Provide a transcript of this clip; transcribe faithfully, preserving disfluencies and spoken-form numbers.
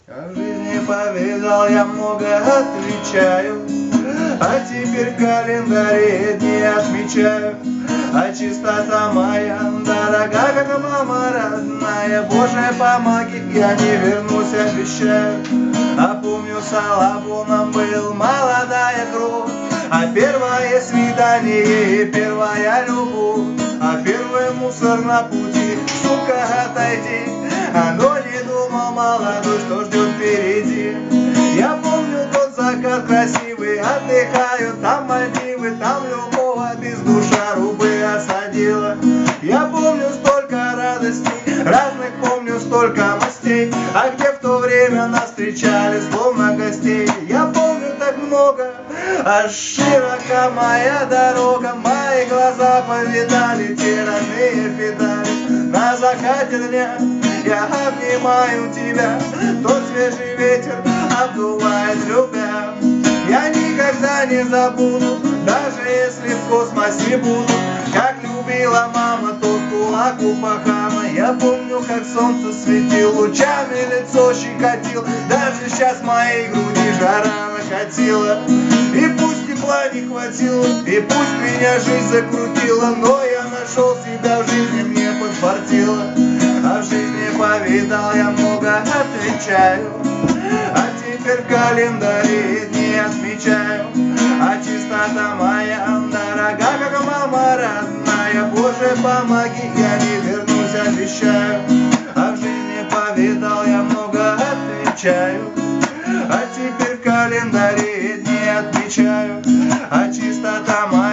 А в жизни повидал я много, отвечаю, а теперь в календаре дни отмечаю. А чистота моя дорога, как мама родная, Боже, помоги, я не вернусь, обещаю. А помню, салабуном был, молодая кровь, а первое свидание, первая любовь, а первый мусор на пути, сука, отойди. Оно не думал молодой, что ждет впереди. Я помню тот закат красивый, отдыхаю, там Мальдивы, там любого без душа рубы осадила. Я помню столько радостей, разных помню столько мастей, а где в то время нас встречали словно гостей. Я помню так много, аж широка моя дорога, мои глаза повидали те родные педали. На закате дня я обнимаю тебя, тот свежий ветер обдувает, любя. Я никогда не забуду, даже если в космосе буду, как любила мама тот кулак у пахана. Я помню, как солнце светил, лучами лицо щекотил, даже сейчас моей груди жара накатила. И пусть тепла не хватило, и пусть меня жизнь закрутила, но я нашел себя в жизни, мне подфартило. А в жизни повидал я много, отвечаю, а теперь в календаре дни отмечаю. А чистота моя дорога, как мама родная, Боже, помоги, я не вернусь, обещаю. А в жизни повидал я много, отвечаю, а теперь в календаре дни отмечаю. А чистота моя